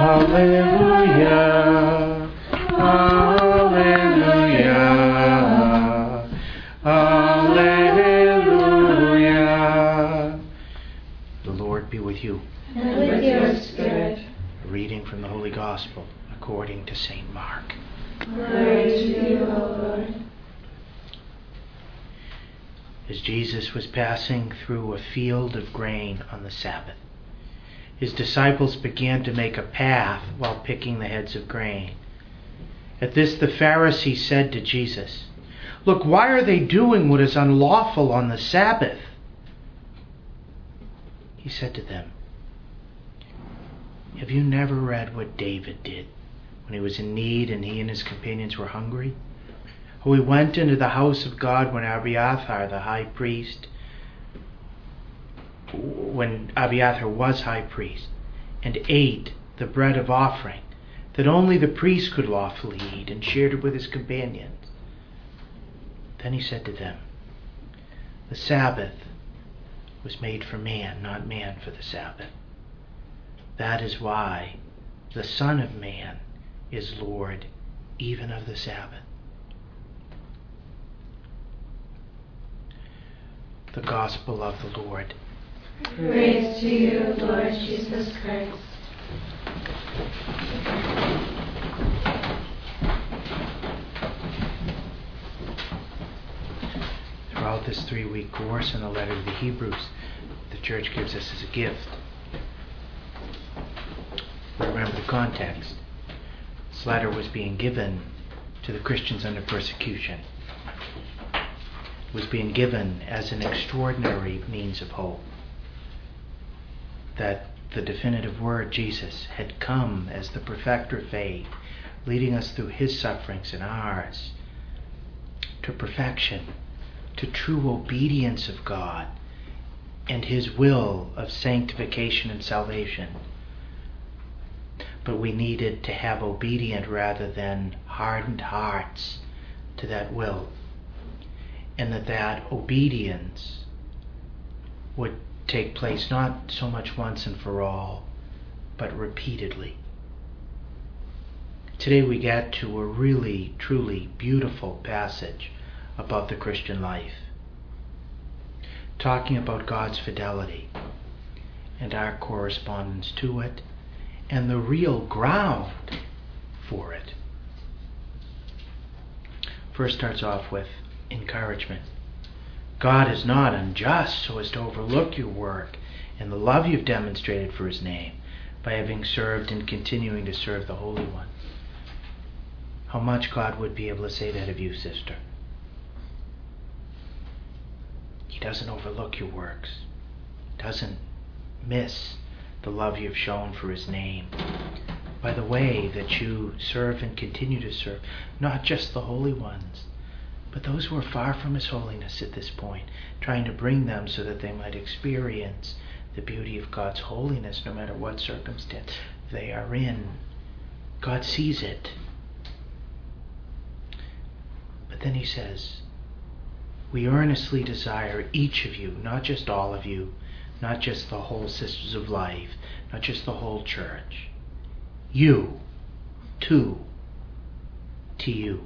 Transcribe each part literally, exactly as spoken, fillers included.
Alleluia, Alleluia, Alleluia. The Lord be with you. And with your spirit. A reading from the Holy Gospel according to Saint Mark. Glory to you, O Lord. As Jesus was passing through a field of grain on the Sabbath, his disciples began to make a path while picking the heads of grain. At this, the Pharisees said to Jesus, "Look, why are they doing what is unlawful on the Sabbath?" He said to them, "Have you never read what David did when he was in need and he and his companions were hungry? How he went into the house of God when Abiathar, the high priest, when Abiathar was high priest, and ate the bread of offering that only the priest could lawfully eat, and shared it with his companions. Then he said to them, the Sabbath was made for man, not man for the Sabbath. That is why the Son of Man is Lord even of the Sabbath." The Gospel of the Lord. Praise to you, Lord Jesus Christ. Throughout this three-week course in the letter to the Hebrews, the Church gives us as a gift. Remember the context. This letter was being given to the Christians under persecution. It was being given as an extraordinary means of hope. That the definitive word, Jesus, had come as the perfecter of faith, leading us through his sufferings and ours to perfection, to true obedience of God and his will of sanctification and salvation. But we needed to have obedient rather than hardened hearts to that will, and that that obedience would take place not so much once and for all, but repeatedly. Today we get to a really, truly beautiful passage about the Christian life, talking about God's fidelity and our correspondence to it, and the real ground for it. First starts off with encouragement. God is not unjust so as to overlook your work and the love you've demonstrated for his name by having served and continuing to serve the Holy One. How much God would be able to say that of you, sister. He doesn't overlook your works, doesn't miss the love you've shown for his name by the way that you serve and continue to serve not just the holy ones, but those who are far from his holiness at this point, trying to bring them so that they might experience the beauty of God's holiness no matter what circumstance they are in. God sees it. But then he says, we earnestly desire each of you, not just all of you, not just the whole Sisters of Life, not just the whole church, you, too, to you.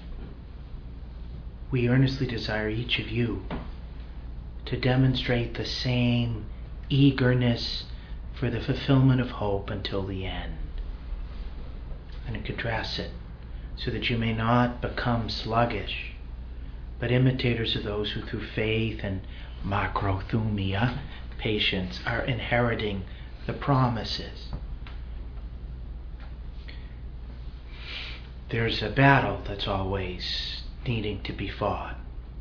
We earnestly desire each of you to demonstrate the same eagerness for the fulfillment of hope until the end. And it contrasts it, so that you may not become sluggish, but imitators of those who through faith and makrothumia, patience, are inheriting the promises. There's a battle that's always needing to be fought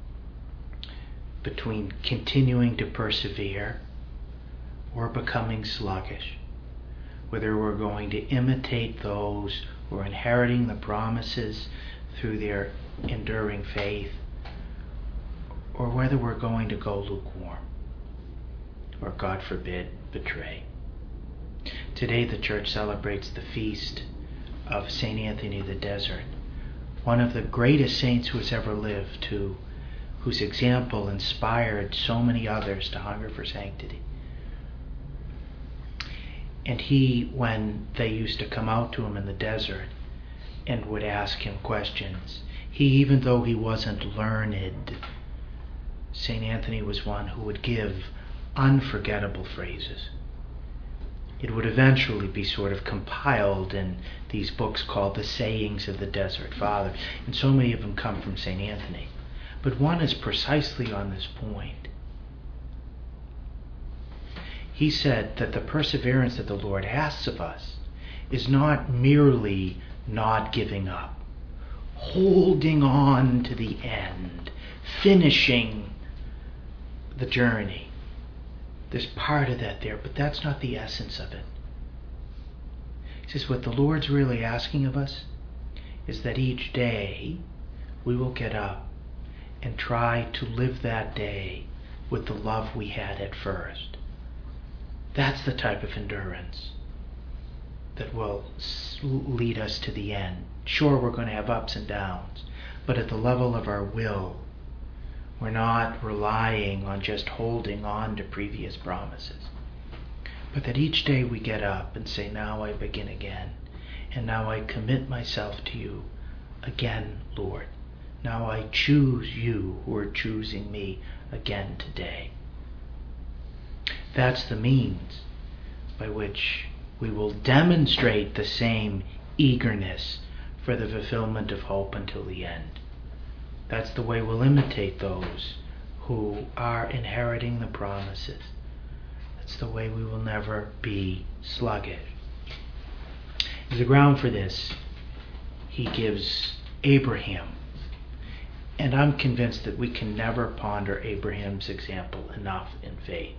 between continuing to persevere or becoming sluggish, whether we're going to imitate those who are inheriting the promises through their enduring faith, or whether we're going to go lukewarm or, God forbid, betray. Today the church celebrates the feast of Saint Anthony of the Desert, one of the greatest saints who has ever lived, who, whose example inspired so many others to hunger for sanctity. And he, when they used to come out to him in the desert and would ask him questions, he, even though he wasn't learned, Saint Anthony was one who would give unforgettable phrases. It would eventually be sort of compiled in these books called the Sayings of the Desert Father, and so many of them come from Saint Anthony. But one is precisely on this point. He said that the perseverance that the Lord asks of us is not merely not giving up, holding on to the end, finishing the journey. There's part of that there, but that's not the essence of it. He says what the Lord's really asking of us is that each day we will get up and try to live that day with the love we had at first. That's the type of endurance that will lead us to the end. Sure, we're going to have ups and downs, but at the level of our will, we're not relying on just holding on to previous promises. But that each day we get up and say, now I begin again, and now I commit myself to you again, Lord. Now I choose you who are choosing me again today. That's the means by which we will demonstrate the same eagerness for the fulfillment of hope until the end. That's the way we'll imitate those who are inheriting the promises. That's the way we will never be sluggish. As a ground for this, he gives Abraham. And I'm convinced that we can never ponder Abraham's example enough in faith.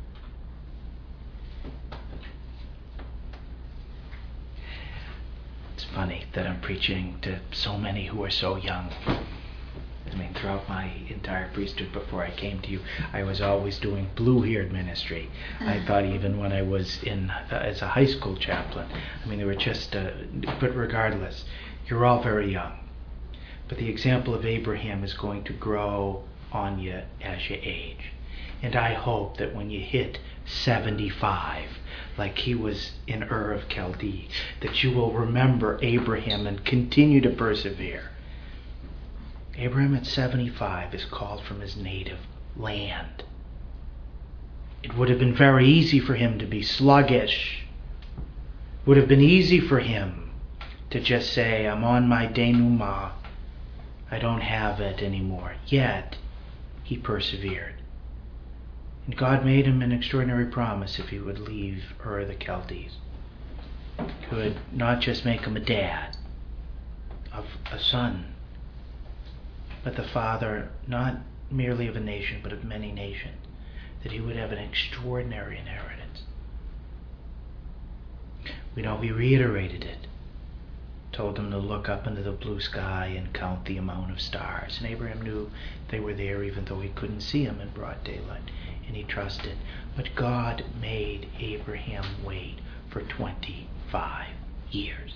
It's funny that I'm preaching to so many who are so young. I mean, throughout my entire priesthood before I came to you, I was always doing blue-haired ministry. I thought even when I was in uh, as a high school chaplain. I mean, they were just, uh, but regardless, you're all very young. But the example of Abraham is going to grow on you as you age. And I hope that when you hit seventy-five, like he was in Ur of Chaldee, that you will remember Abraham and continue to persevere. Abraham at seventy-five is called from his native land. It would have been very easy for him to be sluggish. It would have been easy for him to just say, I'm on my denouement. I don't have it anymore. Yet, he persevered. And God made him an extraordinary promise if he would leave Ur the Chaldees. He would not just make him a dad of a son, but the father not merely of a nation, but of many nations, that he would have an extraordinary inheritance. We know he reiterated it, told him to look up into the blue sky and count the amount of stars. And Abraham knew they were there even though he couldn't see them in broad daylight, and he trusted. But God made Abraham wait for twenty-five years.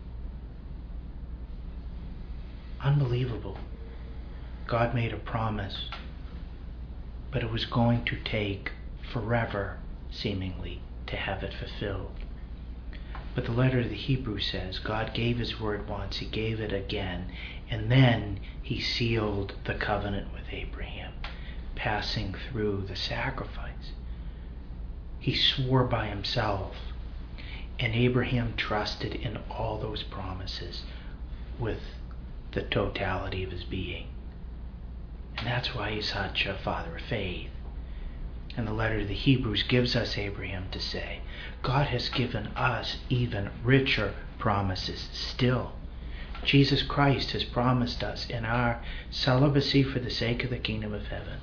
Unbelievable. God made a promise, but it was going to take forever, seemingly, to have it fulfilled. But the letter to the Hebrews says God gave his word once, he gave it again, and then he sealed the covenant with Abraham, passing through the sacrifice. He swore by himself, and Abraham trusted in all those promises with the totality of his being. And that's why he's such a father of faith. And the letter to the Hebrews gives us Abraham to say, God has given us even richer promises still. Jesus Christ has promised us in our celibacy for the sake of the kingdom of heaven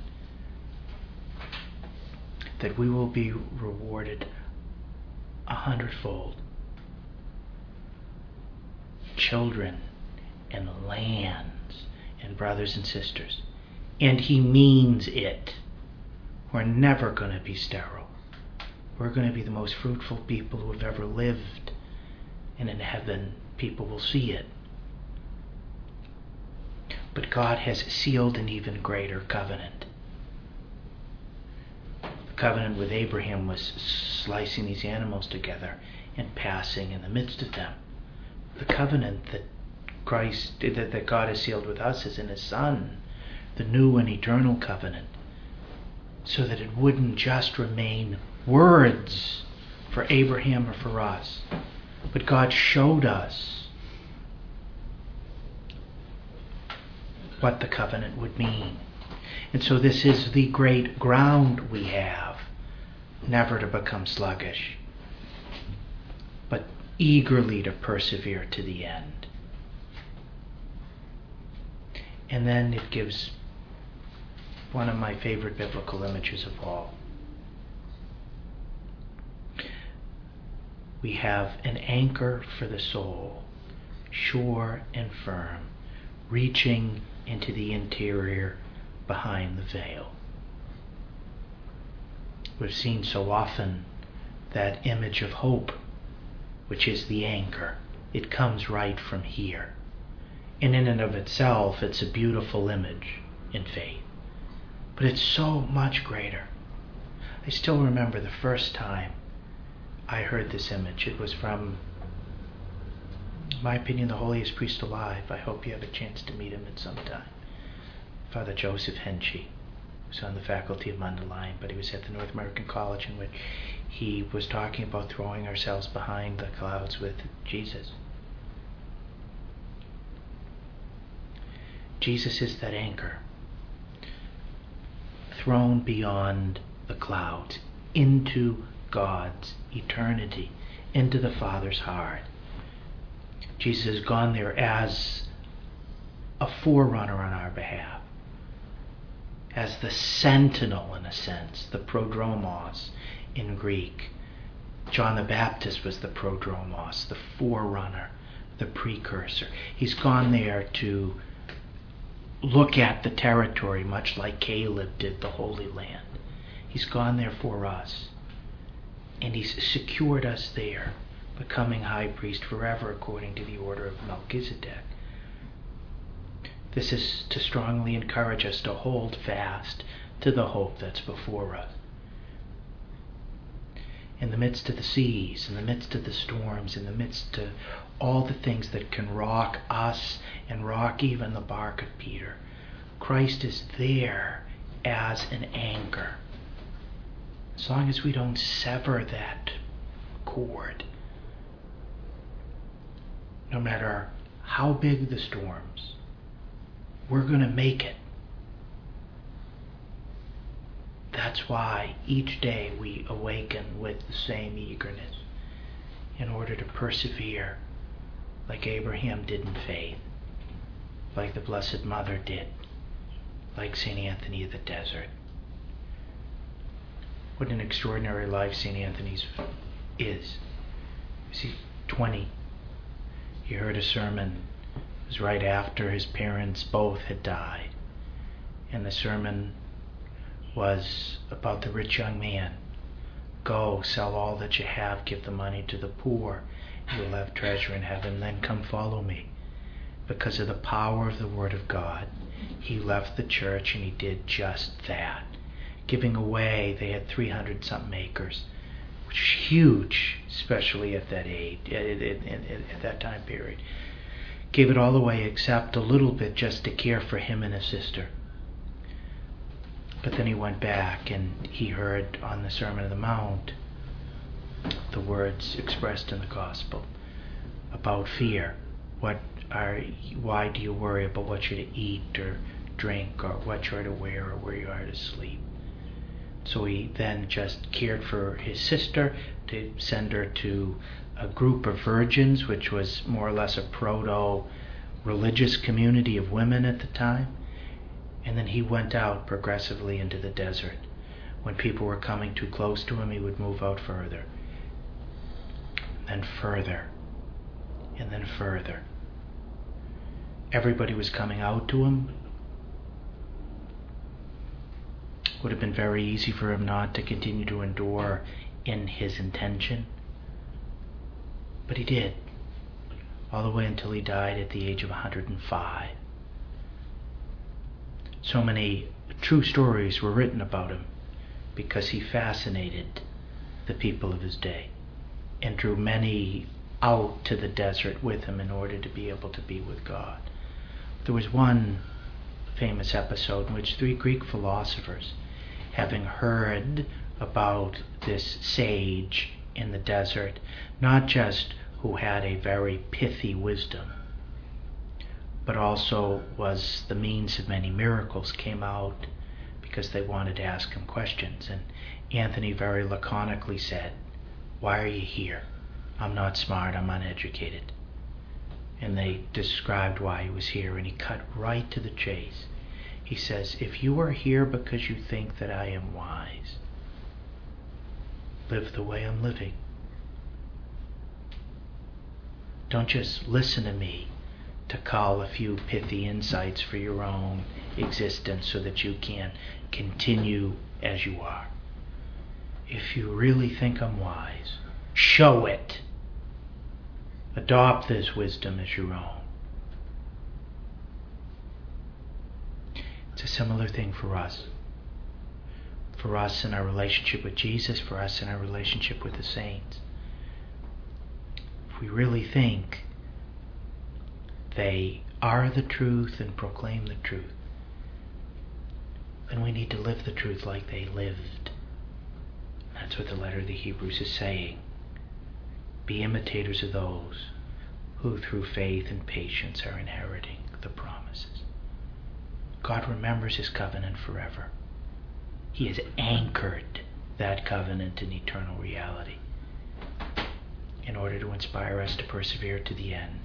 that we will be rewarded a hundredfold. Children and lands and brothers and sisters. And he means it. We're never going to be sterile. We're going to be the most fruitful people who have ever lived. And in heaven, people will see it. But God has sealed an even greater covenant. The covenant with Abraham was slicing these animals together and passing in the midst of them. The covenant that Christ, that, that God has sealed with us is in His Son, the new and eternal covenant, so that it wouldn't just remain words for Abraham or for us, but God showed us what the covenant would mean. And so this is the great ground we have, never to become sluggish, but eagerly to persevere to the end. And then it gives one of my favorite biblical images of all. We have an anchor for the soul, sure and firm, reaching into the interior behind the veil. We've seen so often that image of hope, which is the anchor. It comes right from here. And in and of itself, it's a beautiful image in faith. But it's so much greater. I still remember the first time I heard this image. It was from, in my opinion, the holiest priest alive. I hope you have a chance to meet him at some time. Father Joseph Henchy, who's on the faculty of Mundelein, but he was at the North American College, in which he was talking about throwing ourselves behind the clouds with Jesus. Jesus is that anchor, thrown beyond the clouds, into God's eternity, into the Father's heart. Jesus has gone there as a forerunner on our behalf, as the sentinel in a sense, the prodromos in Greek. John the Baptist was the prodromos, the forerunner, the precursor. He's gone there to look at the territory, much like Caleb did the Holy Land. He's gone there for us. And He's secured us there, becoming high priest forever according to the order of Melchizedek. This is to strongly encourage us to hold fast to the hope that's before us. In the midst of the seas, in the midst of the storms, in the midst of all the things that can rock us and rock even the bark of Peter, Christ is there as an anchor. As long as we don't sever that cord, no matter how big the storms, we're going to make it. That's why each day we awaken with the same eagerness in order to persevere like Abraham did in faith, like the Blessed Mother did, like Saint Anthony of the Desert. What an extraordinary life Saint Anthony's is. He's twenty. He heard a sermon. It was right after his parents both had died. And the sermon was about the rich young man. Go, sell all that you have, give the money to the poor. You'll have treasure in heaven, then come follow me. Because of the power of the Word of God, he left the church and he did just that. Giving away, they had three hundred something acres, which is huge, especially at that age, at, at, at, at that time period. Gave it all away except a little bit just to care for him and his sister. But then he went back and he heard on the Sermon on the Mount the words expressed in the Gospel about fear. What are, why do you worry about what you're to eat or drink or what you're to wear or where you are to sleep? So he then just cared for his sister to send her to a group of virgins, which was more or less a proto-religious community of women at the time. And then he went out progressively into the desert. When people were coming too close to him, he would move out further. And then further. And then further. Everybody was coming out to him. It would have been very easy for him not to continue to endure in his intention. But he did. All the way until he died at the age of one hundred five. So many true stories were written about him. because he fascinated the people of his day and drew many out to the desert with him in order to be able to be with God. There was one famous episode in which three Greek philosophers, having heard about this sage in the desert, not just who had a very pithy wisdom, but also was the means of many miracles, came out because they wanted to ask him questions. And Anthony very laconically said, "Why are you here? I'm not smart, I'm uneducated." And they described why he was here, and he cut right to the chase. He says, "If you are here because you think that I am wise, live the way I'm living. Don't just listen to me to cull a few pithy insights for your own existence so that you can continue as you are. If you really think I'm wise, show it. Adopt this wisdom as your own." It's a similar thing for us. For us in our relationship with Jesus, for us in our relationship with the saints. If we really think they are the truth and proclaim the truth, then we need to live the truth like they lived. That's what the letter of the Hebrews is saying. Be imitators of those who through faith and patience are inheriting the promises. God remembers his covenant forever. He has anchored that covenant in eternal reality in order to inspire us to persevere to the end.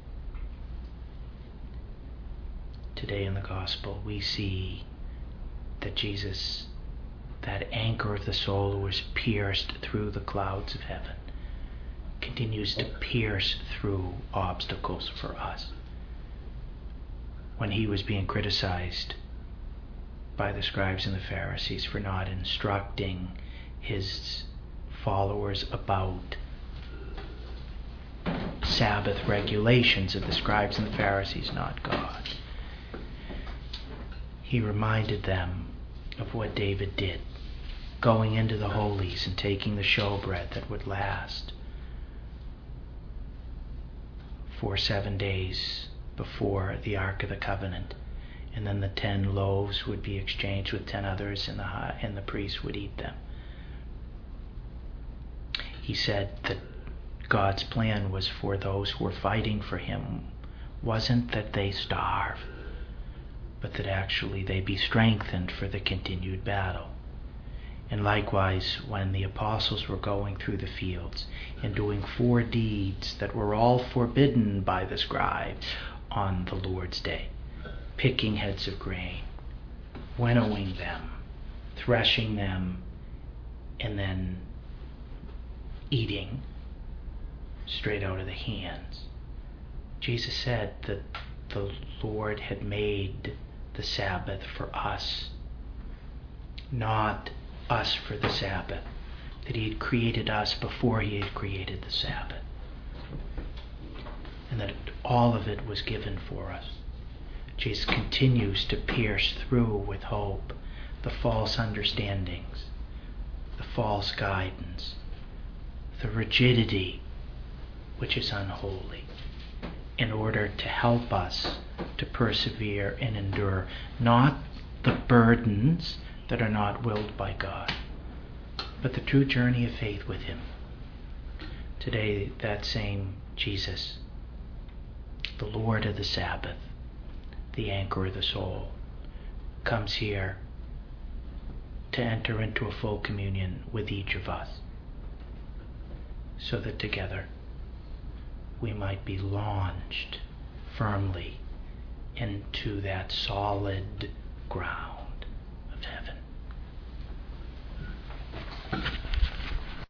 Today in the gospel, we see that Jesus, that anchor of the soul who was pierced through the clouds of heaven, continues to pierce through obstacles for us. When he was being criticized by the scribes and the Pharisees for not instructing his followers about Sabbath regulations of the scribes and the Pharisees, not God, he reminded them of what David did, going into the holies and taking the showbread that would last for seven days before the Ark of the Covenant, and then the ten loaves would be exchanged with ten others, and the and the priest would eat them. He said that God's plan was for those who were fighting for him wasn't that they starve, but that actually they be strengthened for the continued battle. And likewise, when the apostles were going through the fields and doing four deeds that were all forbidden by the scribes on the Lord's day, picking heads of grain, winnowing them, threshing them, and then eating straight out of the hands, Jesus said that the Lord had made the Sabbath for us, not us for the Sabbath, that he had created us before he had created the Sabbath, and that all of it was given for us. Jesus continues to pierce through with hope the false understandings, the false guidance, the rigidity which is unholy, in order to help us to persevere and endure not the burdens that are not willed by God, but the true journey of faith with him. Today, that same Jesus, the Lord of the Sabbath, the anchor of the soul, comes here to enter into a full communion with each of us, so that together we might be launched firmly into that solid ground